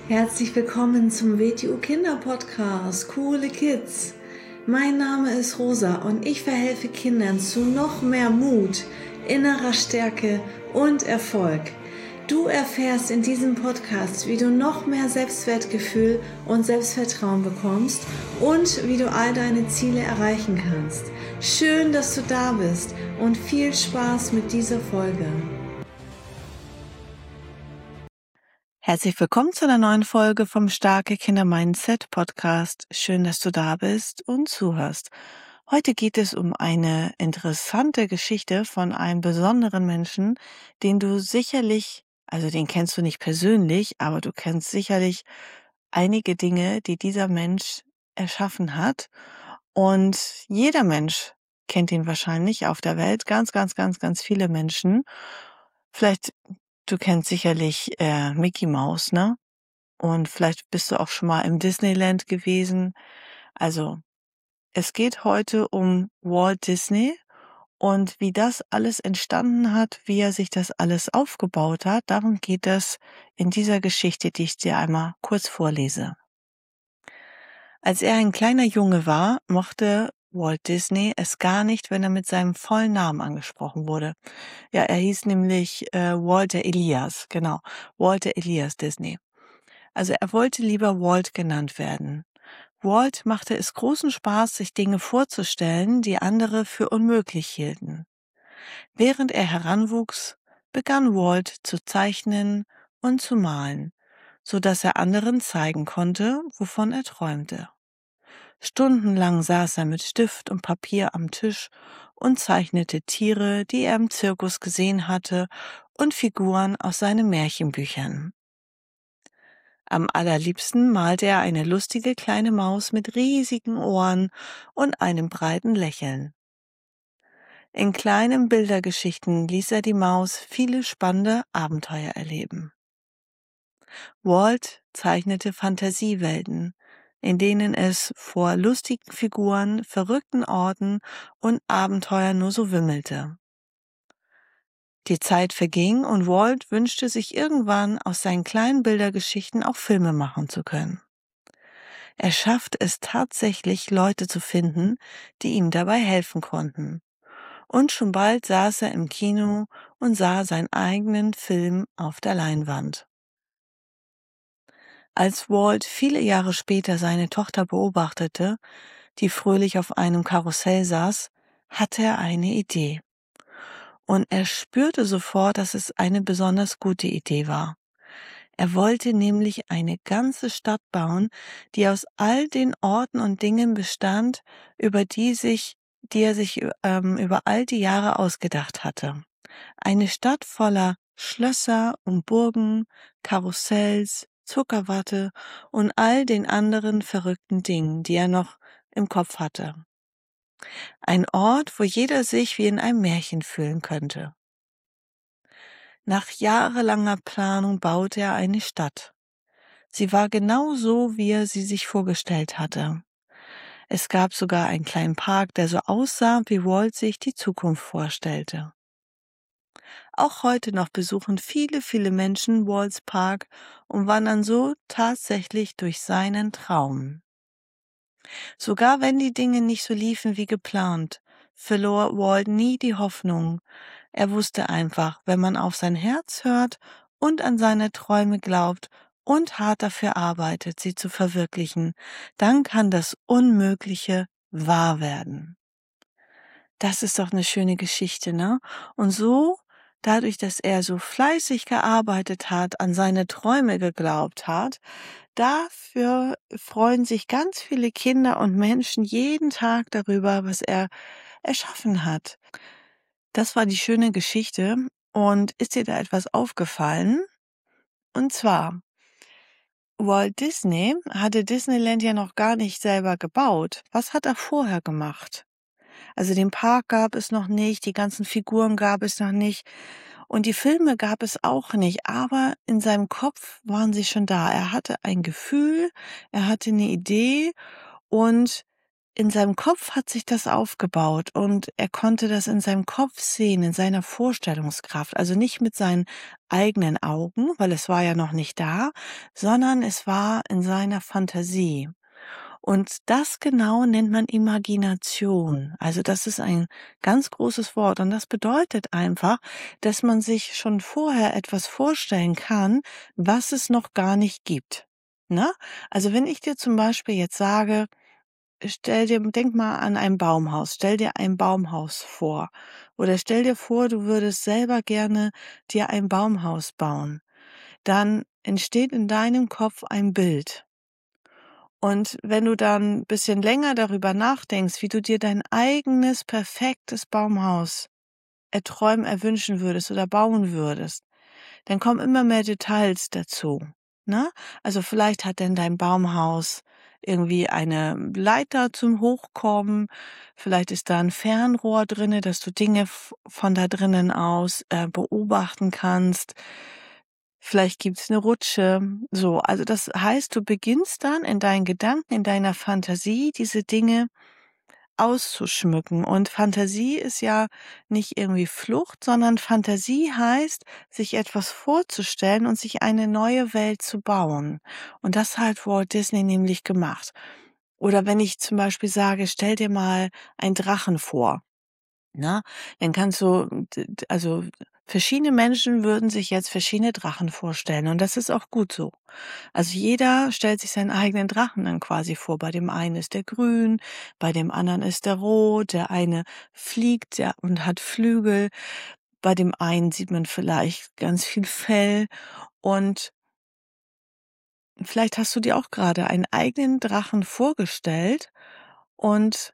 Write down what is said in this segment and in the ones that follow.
Herzlich willkommen zum WTU Kinder Podcast, Coole Kids. Mein Name ist Rosa und ich verhelfe Kindern zu noch mehr Mut, innerer Stärke und Erfolg. Du erfährst in diesem Podcast, wie du noch mehr Selbstwertgefühl und Selbstvertrauen bekommst und wie du all deine Ziele erreichen kannst. Schön, dass du da bist und viel Spaß mit dieser Folge. Herzlich willkommen zu einer neuen Folge vom Starke Kinder Mindset Podcast. Schön, dass du da bist und zuhörst. Heute geht es um eine interessante Geschichte von einem besonderen Menschen, den du sicherlich, also den kennst du nicht persönlich, aber du kennst sicherlich einige Dinge, die dieser Mensch erschaffen hat. Und jeder Mensch kennt ihn wahrscheinlich auf der Welt. Ganz, ganz, ganz, ganz viele Menschen. Vielleicht Du kennst sicherlich Mickey Mouse, ne? Und vielleicht bist du auch schon mal im Disneyland gewesen. Also, es geht heute um Walt Disney und wie das alles entstanden hat, wie er sich das alles aufgebaut hat. Darum geht es in dieser Geschichte, die ich dir einmal kurz vorlese. Als er ein kleiner Junge war, mochte Walt Disney es gar nicht, wenn er mit seinem vollen Namen angesprochen wurde. Ja, er hieß nämlich Walter Elias, genau, Walter Elias Disney. Also er wollte lieber Walt genannt werden. Walt machte es großen Spaß, sich Dinge vorzustellen, die andere für unmöglich hielten. Während er heranwuchs, begann Walt zu zeichnen und zu malen, so dass er anderen zeigen konnte, wovon er träumte. Stundenlang saß er mit Stift und Papier am Tisch und zeichnete Tiere, die er im Zirkus gesehen hatte, und Figuren aus seinen Märchenbüchern. Am allerliebsten malte er eine lustige kleine Maus mit riesigen Ohren und einem breiten Lächeln. In kleinen Bildergeschichten ließ er die Maus viele spannende Abenteuer erleben. Walt zeichnete Fantasiewelten, in denen es vor lustigen Figuren, verrückten Orten und Abenteuern nur so wimmelte. Die Zeit verging und Walt wünschte sich irgendwann aus seinen kleinen Bildergeschichten auch Filme machen zu können. Er schaffte es tatsächlich, Leute zu finden, die ihm dabei helfen konnten. Und schon bald saß er im Kino und sah seinen eigenen Film auf der Leinwand. Als Walt viele Jahre später seine Tochter beobachtete, die fröhlich auf einem Karussell saß, hatte er eine Idee. Und er spürte sofort, dass es eine besonders gute Idee war. Er wollte nämlich eine ganze Stadt bauen, die aus all den Orten und Dingen bestand, die er sich über all die Jahre ausgedacht hatte. Eine Stadt voller Schlösser und Burgen, Karussells, Zuckerwatte und all den anderen verrückten Dingen, die er noch im Kopf hatte. Ein Ort, wo jeder sich wie in einem Märchen fühlen könnte. Nach jahrelanger Planung baute er eine Stadt. Sie war genau so, wie er sie sich vorgestellt hatte. Es gab sogar einen kleinen Park, der so aussah, wie Walt sich die Zukunft vorstellte. Auch heute noch besuchen viele, viele Menschen Walts Park und wandern so tatsächlich durch seinen Traum. Sogar wenn die Dinge nicht so liefen wie geplant, verlor Walt nie die Hoffnung. Er wusste einfach, wenn man auf sein Herz hört und an seine Träume glaubt und hart dafür arbeitet, sie zu verwirklichen, dann kann das Unmögliche wahr werden. Das ist doch eine schöne Geschichte, ne? Und so, dadurch, dass er so fleißig gearbeitet hat, an seine Träume geglaubt hat, dafür freuen sich ganz viele Kinder und Menschen jeden Tag darüber, was er erschaffen hat. Das war die schöne Geschichte. Und ist dir da etwas aufgefallen? Und zwar, Walt Disney hatte Disneyland ja noch gar nicht selber gebaut. Was hat er vorher gemacht? Also den Park gab es noch nicht, die ganzen Figuren gab es noch nicht und die Filme gab es auch nicht, aber in seinem Kopf waren sie schon da. Er hatte ein Gefühl, er hatte eine Idee und in seinem Kopf hat sich das aufgebaut und er konnte das in seinem Kopf sehen, in seiner Vorstellungskraft. Also nicht mit seinen eigenen Augen, weil es war ja noch nicht da, sondern es war in seiner Fantasie. Und das genau nennt man Imagination. Also das ist ein ganz großes Wort und das bedeutet einfach, dass man sich schon vorher etwas vorstellen kann, was es noch gar nicht gibt. Ne? Also wenn ich dir zum Beispiel jetzt sage, denk mal an ein Baumhaus, stell dir ein Baumhaus vor. Oder stell dir vor, du würdest selber gerne dir ein Baumhaus bauen. Dann entsteht in deinem Kopf ein Bild. Und wenn du dann 'n bisschen länger darüber nachdenkst, wie du dir dein eigenes perfektes Baumhaus erwünschen würdest oder bauen würdest, dann kommen immer mehr Details dazu, ne? Also, vielleicht hat denn dein Baumhaus irgendwie eine Leiter zum Hochkommen, vielleicht ist da 'n Fernrohr drinne, dass du Dinge von da drinnen aus, beobachten kannst. Vielleicht gibt's 'ne Rutsche, so. Also, das heißt, du beginnst dann in deinen Gedanken, in deiner Fantasie diese Dinge auszuschmücken. Und Fantasie ist ja nicht irgendwie Flucht, sondern Fantasie heißt, sich etwas vorzustellen und sich eine neue Welt zu bauen. Und das hat Walt Disney nämlich gemacht. Oder wenn ich zum Beispiel sage: „Stell dir mal einen Drachen vor", ne? Dann kannst du also, verschiedene Menschen würden sich jetzt verschiedene Drachen vorstellen und das ist auch gut so. Also, jeder stellt sich seinen eigenen Drachen dann quasi vor. Bei dem einen ist der grün, bei dem anderen ist der rot, der eine fliegt, und hat Flügel. Bei dem einen sieht man vielleicht ganz viel Fell und vielleicht hast du dir auch gerade einen eigenen Drachen vorgestellt und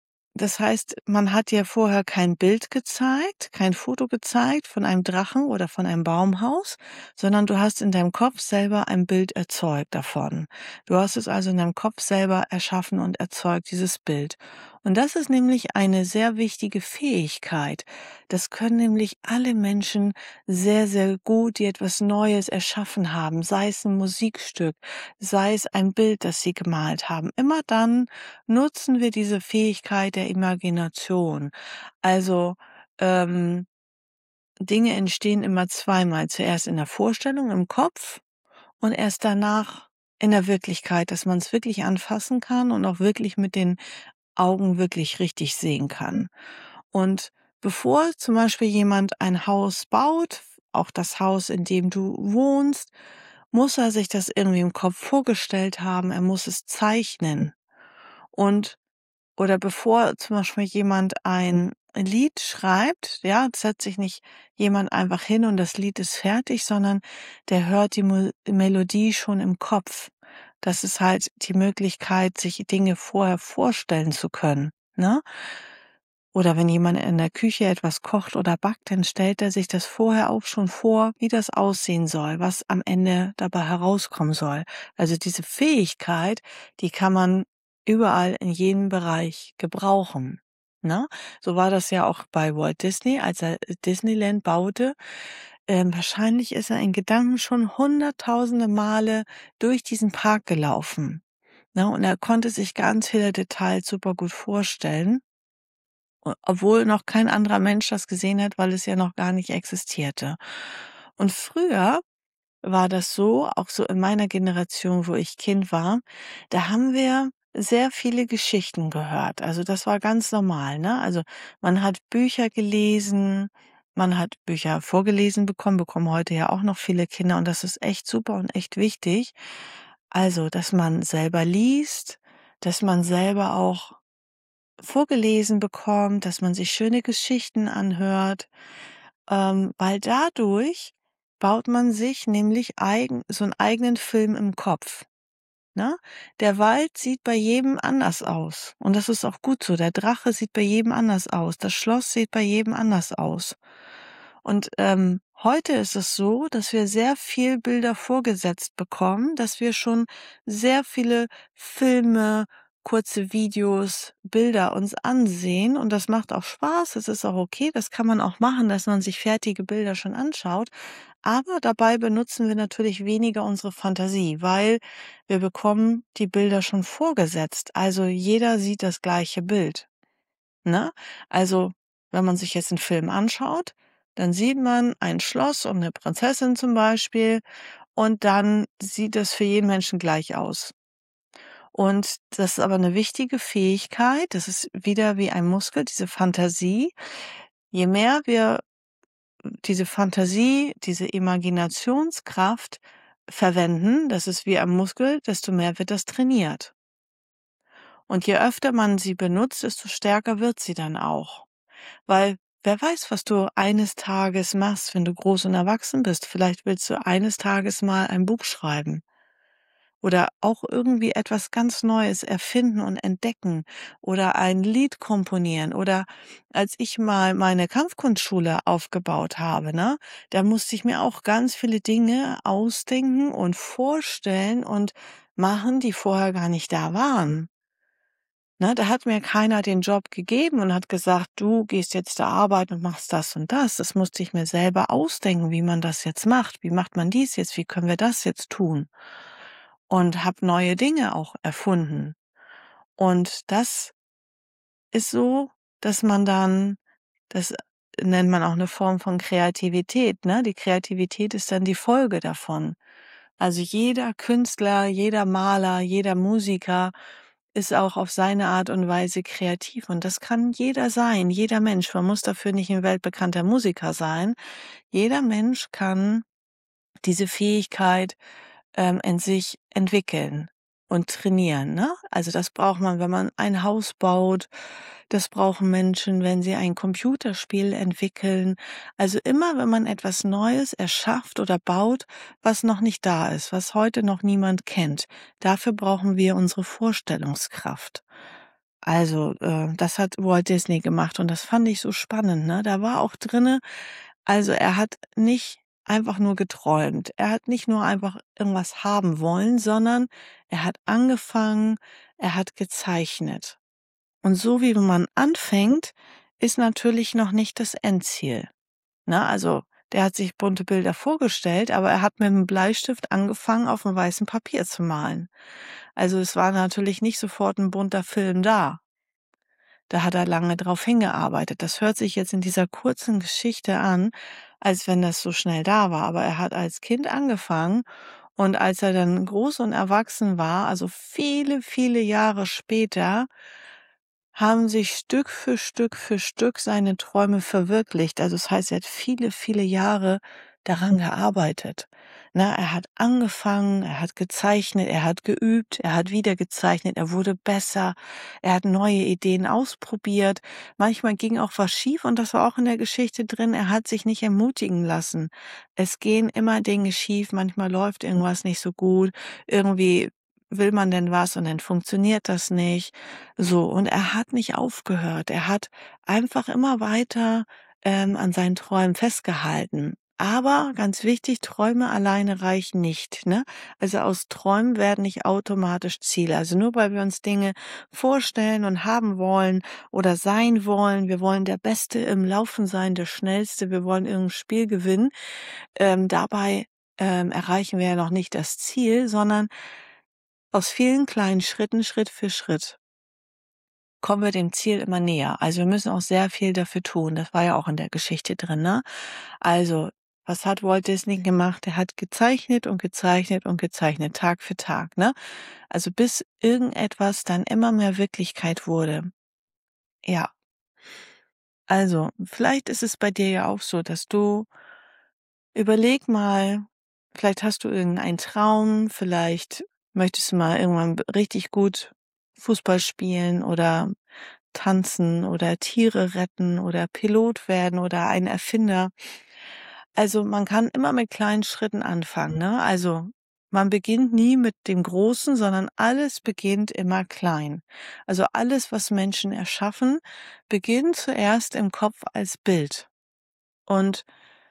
das heißt, man hat dir vorher kein Bild gezeigt, kein Foto gezeigt von einem Drachen oder von einem Baumhaus, sondern du hast in deinem Kopf selber ein Bild erzeugt davon. Du hast es also in deinem Kopf selber erschaffen und erzeugt, dieses Bild. Und das ist nämlich eine sehr wichtige Fähigkeit. Das können nämlich alle Menschen sehr, sehr gut, die etwas Neues erschaffen haben, sei es ein Musikstück, sei es ein Bild, das sie gemalt haben. Immer dann nutzen wir diese Fähigkeit der Imagination. Also, ähm, Dinge entstehen immer zweimal. Zuerst in der Vorstellung im Kopf und erst danach in der Wirklichkeit, dass man es wirklich anfassen kann und auch wirklich mit den Augen wirklich richtig sehen kann. Und bevor zum Beispiel jemand ein Haus baut, auch das Haus, in dem du wohnst, muss er sich das irgendwie im Kopf vorgestellt haben, er muss es zeichnen. Und oder bevor zum Beispiel jemand ein Lied schreibt, ja, setzt sich nicht jemand einfach hin und das Lied ist fertig, sondern der hört die Melodie schon im Kopf. Das ist halt die Möglichkeit, sich Dinge vorher vorstellen zu können, ne? Oder wenn jemand in der Küche etwas kocht oder backt, dann stellt er sich das vorher auch schon vor, wie das aussehen soll, was am Ende dabei herauskommen soll. Also diese Fähigkeit, die kann man überall in jedem Bereich gebrauchen. Ne? So war das ja auch bei Walt Disney, als er Disneyland baute. Wahrscheinlich ist er in Gedanken schon hunderttausende Male durch diesen Park gelaufen. Ne? Und er konnte sich ganz viele Details super gut vorstellen. Obwohl noch kein anderer Mensch das gesehen hat, weil es ja noch gar nicht existierte. Und früher war das so, auch so in meiner Generation, wo ich Kind war, da haben wir sehr viele Geschichten gehört. Also das war ganz normal, ne? Also man hat Bücher gelesen, man hat Bücher vorgelesen bekommen heute ja auch noch viele Kinder und das ist echt super und echt wichtig. Also, dass man selber liest, dass man selber auch vorgelesen bekommt, dass man sich schöne Geschichten anhört, weil dadurch baut man sich nämlich so einen eigenen Film im Kopf, ne? Der Wald sieht bei jedem anders aus und das ist auch gut so. Der Drache sieht bei jedem anders aus. Das Schloss sieht bei jedem anders aus. Und, heute ist es so, dass wir sehr viel Bilder vorgesetzt bekommen, dass wir schon sehr viele Filme, kurze Videos, Bilder uns ansehen und das macht auch Spaß. Es ist auch okay, das kann man auch machen, dass man sich fertige Bilder schon anschaut. Aber dabei benutzen wir natürlich weniger unsere Fantasie, weil wir bekommen die Bilder schon vorgesetzt. Also jeder sieht das gleiche Bild, ne? Also, wenn man sich jetzt einen Film anschaut, dann sieht man ein Schloss und eine Prinzessin zum Beispiel und dann sieht das für jeden Menschen gleich aus. Und das ist aber eine wichtige Fähigkeit. Das ist wieder wie ein Muskel, diese Fantasie. Je mehr wir diese Fantasie, diese Imaginationskraft verwenden, das ist wie ein Muskel, desto mehr wird das trainiert. Und je öfter man sie benutzt, desto stärker wird sie dann auch. Weil wer weiß, was du eines Tages machst, wenn du groß und erwachsen bist. Vielleicht willst du eines Tages mal ein Buch schreiben. Oder auch irgendwie etwas ganz Neues erfinden und entdecken oder ein Lied komponieren. Oder als ich mal meine Kampfkunstschule aufgebaut habe, ne, da musste ich mir auch ganz viele Dinge ausdenken und vorstellen und machen, die vorher gar nicht da waren. Ne, da hat mir keiner den Job gegeben und hat gesagt, du gehst jetzt da arbeiten und machst das und das. Das musste ich mir selber ausdenken, wie man das jetzt macht. Wie macht man dies jetzt? Wie können wir das jetzt tun? Und habe neue Dinge auch erfunden. Und das ist so, dass man dann das nennt man auch eine Form von Kreativität, ne? Die Kreativität ist dann die Folge davon. Also, jeder Künstler, jeder Maler, jeder Musiker ist auch auf seine Art und Weise kreativ und das kann jeder sein, jeder Mensch. Man muss dafür nicht ein weltbekannter Musiker sein. Jeder Mensch kann diese Fähigkeit, in sich entwickeln und trainieren, ne? Also, das braucht man, wenn man ein Haus baut. Das brauchen Menschen, wenn sie ein Computerspiel entwickeln. Also, immer wenn man etwas Neues erschafft oder baut, was noch nicht da ist, was heute noch niemand kennt. Dafür brauchen wir unsere Vorstellungskraft. Also, das hat Walt Disney gemacht und das fand ich so spannend, ne? Da war auch drinne also, er hat nicht einfach nur geträumt. Er hat nicht nur einfach irgendwas haben wollen, sondern er hat angefangen, er hat gezeichnet. Und so wie man anfängt, ist natürlich noch nicht das Endziel, ne? Also, der hat sich bunte Bilder vorgestellt, aber er hat mit 'm Bleistift angefangen, auf 'm weißen Papier zu malen. Also, es war natürlich nicht sofort 'n bunter Film da. Da hat er lange drauf hingearbeitet. Das hört sich jetzt in dieser kurzen Geschichte an, als wenn das so schnell da war, aber er hat als Kind angefangen und als er dann groß und erwachsen war, also viele, viele Jahre später, haben sich Stück für Stück seine Träume verwirklicht. Also, das heißt, er hat viele, viele Jahre daran gearbeitet. Ne, er hat angefangen, er hat gezeichnet, er hat geübt, er hat wieder gezeichnet, er wurde besser, er hat neue Ideen ausprobiert. Manchmal ging auch was schief und das war auch in der Geschichte drin. Er hat sich nicht ermutigen lassen. Es gehen immer Dinge schief, manchmal läuft irgendwas nicht so gut. Irgendwie will man denn was und dann funktioniert das nicht. So, und er hat nicht aufgehört. Er hat einfach immer weiter, an seinen Träumen festgehalten. Aber ganz wichtig, Träume alleine reichen nicht, ne? Also, aus Träumen werden nicht automatisch Ziele. Also, nur weil wir uns Dinge vorstellen und haben wollen oder sein wollen, wir wollen der Beste im Laufen sein, der Schnellste, wir wollen irgendein Spiel gewinnen, dabei, erreichen wir ja noch nicht das Ziel, sondern aus vielen kleinen Schritten, Schritt für Schritt kommen wir dem Ziel immer näher. Also, wir müssen auch sehr viel dafür tun. Das war ja auch in der Geschichte drin, ne? Also, was hat Walt Disney gemacht? Er hat gezeichnet und gezeichnet und gezeichnet, Tag für Tag, ne? Also, bis irgendetwas dann immer mehr Wirklichkeit wurde. Ja, also, vielleicht ist es bei dir ja auch so, dass du überleg mal, vielleicht hast du irgendeinen Traum, vielleicht möchtest du mal irgendwann richtig gut Fußball spielen oder tanzen oder Tiere retten oder Pilot werden oder ein Erfinder. Also, man kann immer mit kleinen Schritten anfangen, ne? Also, man beginnt nie mit dem Großen, sondern alles beginnt immer klein. Also, alles, was Menschen erschaffen, beginnt zuerst im Kopf als Bild. Und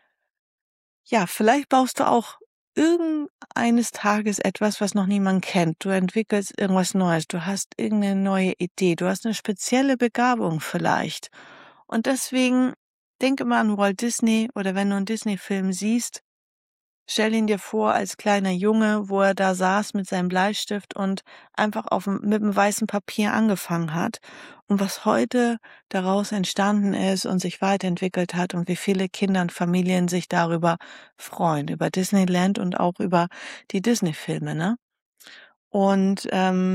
ja, vielleicht baust du auch irgendeines Tages etwas, was noch niemand kennt. Du entwickelst irgendwas Neues, du hast irgendeine neue Idee, du hast eine spezielle Begabung vielleicht. Und deswegen denke mal an Walt Disney oder wenn du einen Disney-Film siehst, Stell ihn dir vor als kleiner Junge, wo er da saß mit seinem Bleistift und einfach mit dem weißen Papier angefangen hat. Und was heute daraus entstanden ist und sich weiterentwickelt hat und wie viele Kinder und Familien sich darüber freuen, über Disneyland und auch über die Disney-Filme, ne? Und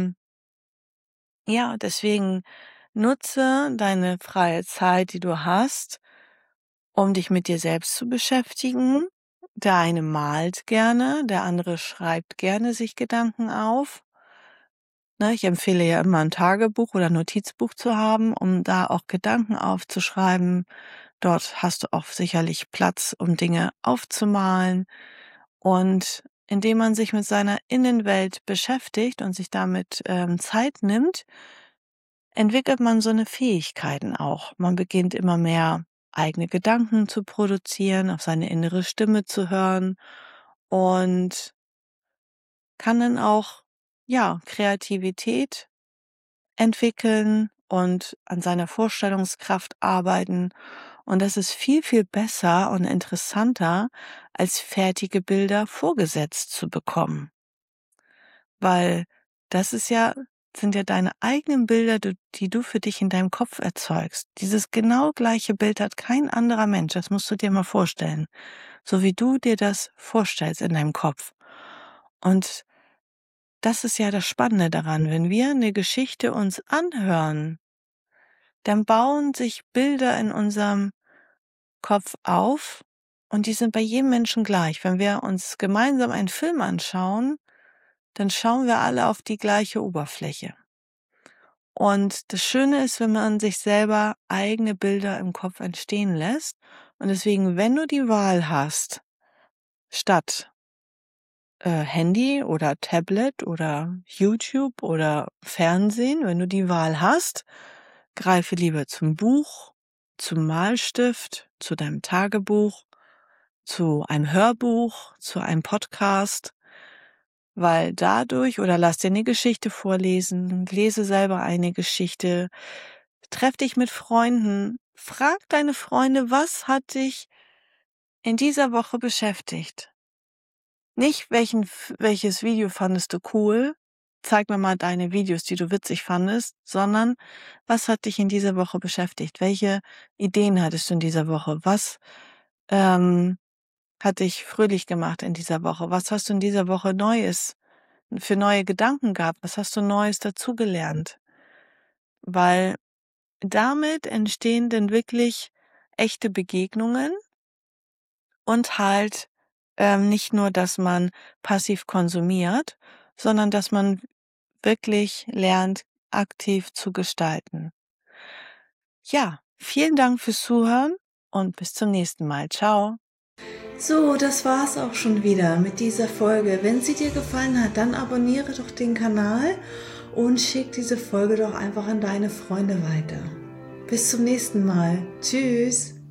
ja, deswegen nutze deine freie Zeit, die du hast, um dich mit dir selbst zu beschäftigen. Der eine malt gerne, der andere schreibt gerne sich Gedanken auf. Ne, ich empfehle ja immer ein Tagebuch oder Notizbuch zu haben, um da auch Gedanken aufzuschreiben. Dort hast du auch sicherlich Platz, um Dinge aufzumalen. Und indem man sich mit seiner Innenwelt beschäftigt und sich damit Zeit nimmt, entwickelt man so eine Fähigkeiten auch. Man beginnt immer mehr eigene Gedanken zu produzieren, auf seine innere Stimme zu hören und kann dann auch, ja, Kreativität entwickeln und an seiner Vorstellungskraft arbeiten. Und das ist viel, viel besser und interessanter, als fertige Bilder vorgesetzt zu bekommen. Weil das sind ja deine eigenen Bilder, die du für dich in deinem Kopf erzeugst. Dieses genau gleiche Bild hat kein anderer Mensch. Das musst du dir mal vorstellen. So wie du dir das vorstellst in deinem Kopf. Und das ist ja das Spannende daran. Wenn wir eine Geschichte uns anhören, dann bauen sich Bilder in unserem Kopf auf und die sind bei jedem Menschen gleich. Wenn wir uns gemeinsam einen Film anschauen, dann schauen wir alle auf die gleiche Oberfläche. Und das Schöne ist, wenn man sich selber eigene Bilder im Kopf entstehen lässt. Und deswegen, wenn du die Wahl hast, statt Handy oder Tablet oder YouTube oder Fernsehen, wenn du die Wahl hast, greife lieber zum Buch, zum Malstift, zu deinem Tagebuch, zu einem Hörbuch, zu einem Podcast, weil dadurch oder lass dir eine Geschichte vorlesen, lese selber eine Geschichte, treff dich mit Freunden, frag deine Freunde, was hat dich in dieser Woche beschäftigt? Nicht welches Video fandest du cool, zeig mir mal deine Videos, die du witzig fandest, sondern was hat dich in dieser Woche beschäftigt? Welche Ideen hattest du in dieser Woche? Was hat dich fröhlich gemacht in dieser Woche? Was hast du in dieser Woche Neues für neue Gedanken gehabt? Was hast du Neues dazugelernt? Weil damit entstehen denn wirklich echte Begegnungen und halt nicht nur, dass man passiv konsumiert, sondern dass man wirklich lernt, aktiv zu gestalten. Ja, vielen Dank fürs Zuhören und bis zum nächsten Mal. Ciao. So, das war's auch schon wieder mit dieser Folge. Wenn sie dir gefallen hat, dann abonniere doch den Kanal und schick diese Folge doch einfach an deine Freunde weiter. Bis zum nächsten Mal. Tschüss.